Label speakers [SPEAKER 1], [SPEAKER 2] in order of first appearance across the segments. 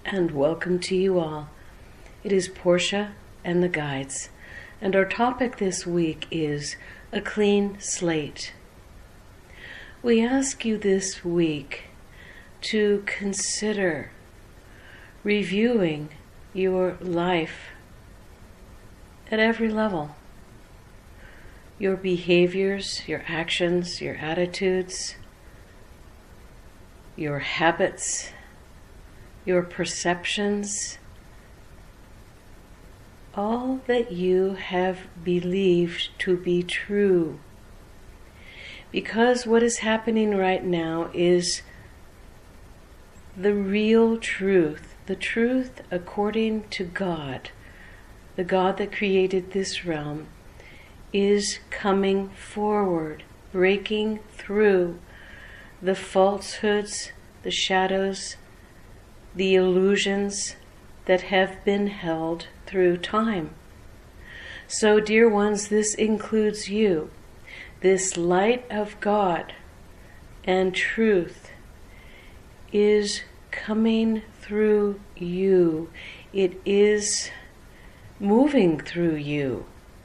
[SPEAKER 1] and welcome to you all. It is Portia and the Guides, and our topic this week is a clean slate. We ask you this week to consider reviewing your life at every level. Your behaviors, your actions, your attitudes, your habits, your perceptions, all that you have believed to be true. Because what is happening right now is the real truth, the truth according to God, the God that created this realm, is coming forward, breaking through the falsehoods, the shadows, the illusions that have been held through time. So, dear ones, this includes you. This light of God and truth is coming through you. It is moving through you.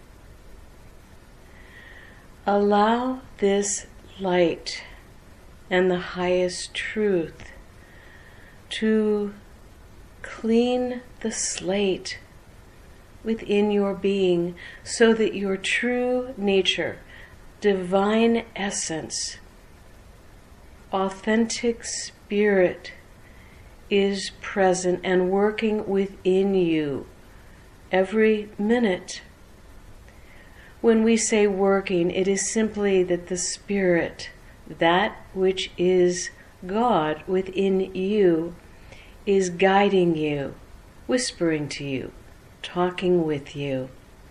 [SPEAKER 1] Allow this light and the highest truth to clean the slate within your being so that your true nature, divine essence, authentic spirit is present and working within you every minute. When we say working, it is simply that the spirit, that which is God within you, is guiding you, whispering to you, talking with you,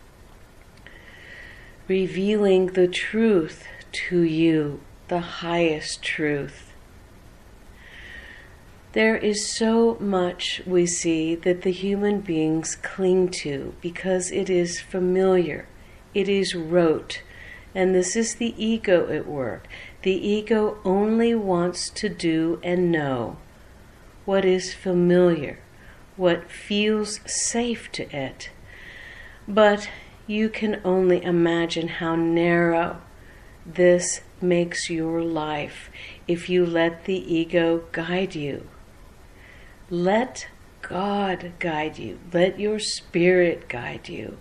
[SPEAKER 1] revealing the truth to you, the highest truth. There is so much we see that the human beings cling to because it is familiar, it is rote, and this is the ego at work. The ego only wants to do and know what is familiar, what feels safe to it. But you can only imagine how narrow this makes your life if you let the ego guide you. Let God guide you. Let your spirit guide you.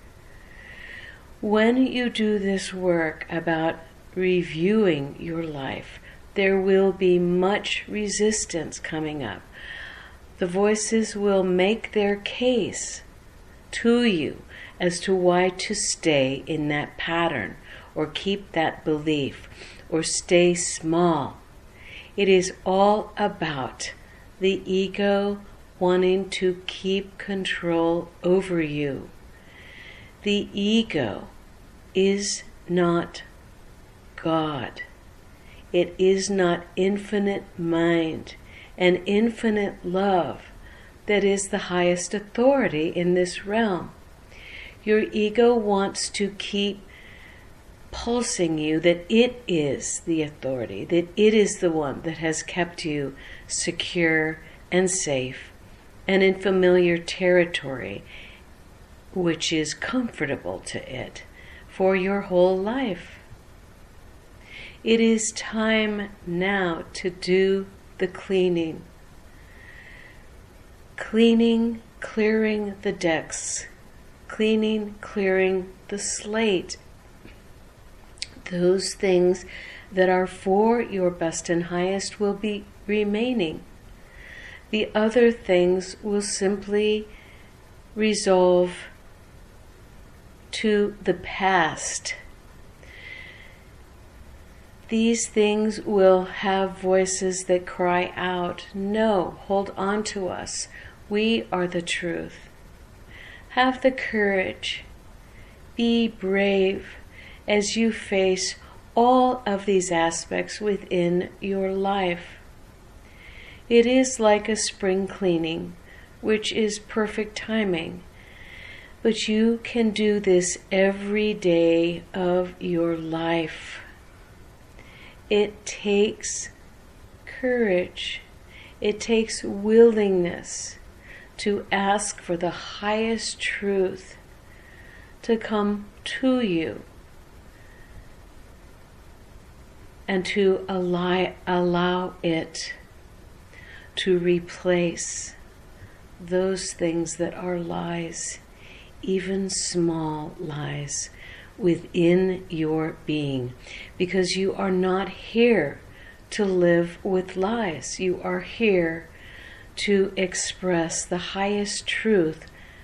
[SPEAKER 1] When you do this work about reviewing your life, there will be much resistance coming up. The voices will make their case to you as to why to stay in that pattern or keep that belief or stay small. It is all about the ego wanting to keep control over you. The ego is not God. It is not infinite mind and infinite love that is the highest authority in this realm. Your ego wants to keep pulsing you that it is the authority, that it is the one that has kept you secure and safe and in familiar territory, which is comfortable to it for your whole life. It is time now to do the cleaning. Cleaning, clearing the decks. Cleaning, clearing the slate. Those things that are for your best and highest will be remaining. The other things will simply resolve to the past. These things will have voices that cry out, "No, hold on to us. We are the truth." Have the courage. Be brave as you face all of these aspects within your life. It is like a spring cleaning, which is perfect timing. But you can do this every day of your life. It takes courage. It takes willingness. to ask for the highest truth to come to you and to allow it to replace those things that are lies, even small lies, within your being. Because you are not here to live with lies. You are here to express the highest truth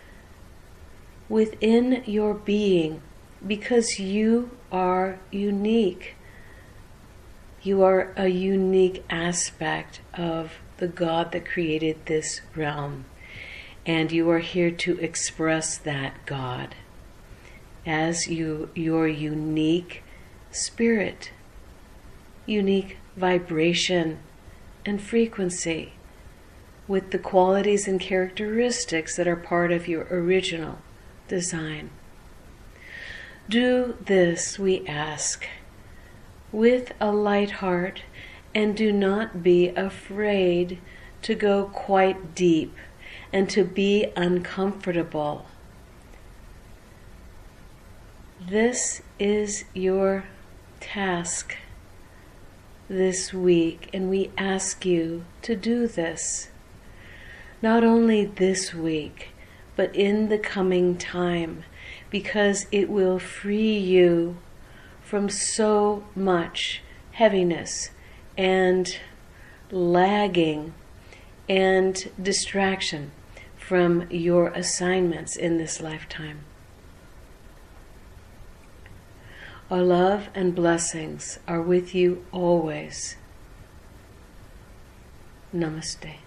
[SPEAKER 1] within your being, because you are unique. You are a unique aspect of the God that created this realm. And you are here to express that God as your unique spirit, unique vibration and frequency, with the qualities and characteristics that are part of your original design. Do this, we ask, with a light heart, and do not be afraid to go quite deep and to be uncomfortable. This is your task this week, and we ask you to do this. Not only this week, but in the coming time, because it will free you from so much heaviness and lagging and distraction from your assignments in this lifetime. Our love and blessings are with you always. Namaste.